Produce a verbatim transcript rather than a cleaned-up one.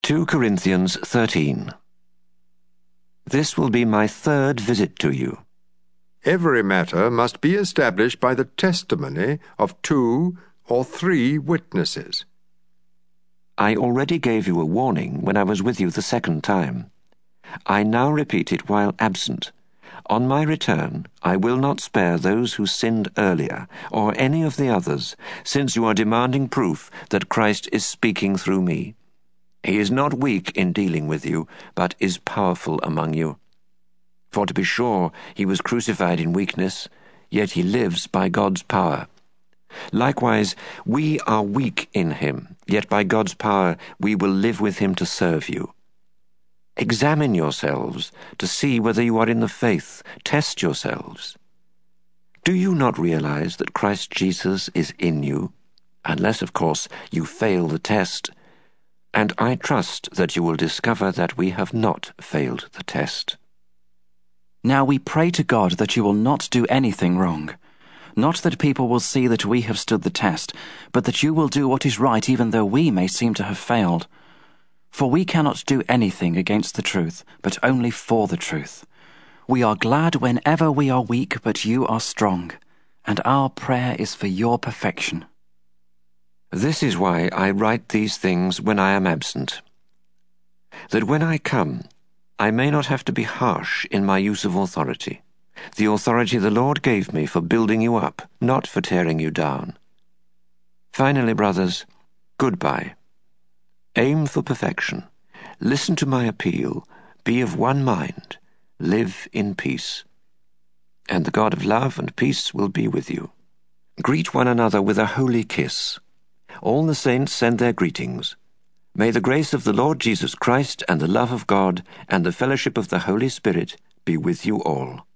Second Corinthians thirteen. This will be my third visit to you. Every matter must be established by the testimony of two or three witnesses. I already gave you a warning when I was with you the second time. I now repeat it while absent. On my return, I will not spare those who sinned earlier, or any of the others, since you are demanding proof that Christ is speaking through me. He is not weak in dealing with you, but is powerful among you. For to be sure, he was crucified in weakness, yet he lives by God's power. Likewise, we are weak in him, yet by God's power we will live with him to serve you. Examine yourselves to see whether you are in the faith. Test yourselves. Do you not realize that Christ Jesus is in you? Unless, of course, you fail the test. And I trust that you will discover that we have not failed the test. Now we pray to God that you will not do anything wrong. Not that people will see that we have stood the test, but that you will do what is right even though we may seem to have failed. For we cannot do anything against the truth, but only for the truth. We are glad whenever we are weak, but you are strong, and our prayer is for your perfection. This is why I write these things when I am absent, that when I come, I may not have to be harsh in my use of authority, the authority the Lord gave me for building you up, not for tearing you down. Finally, brothers, goodbye. Aim for perfection. Listen to my appeal. Be of one mind. Live in peace. And the God of love and peace will be with you. Greet one another with a holy kiss. All the saints send their greetings. May the grace of the Lord Jesus Christ and the love of God and the fellowship of the Holy Spirit be with you all.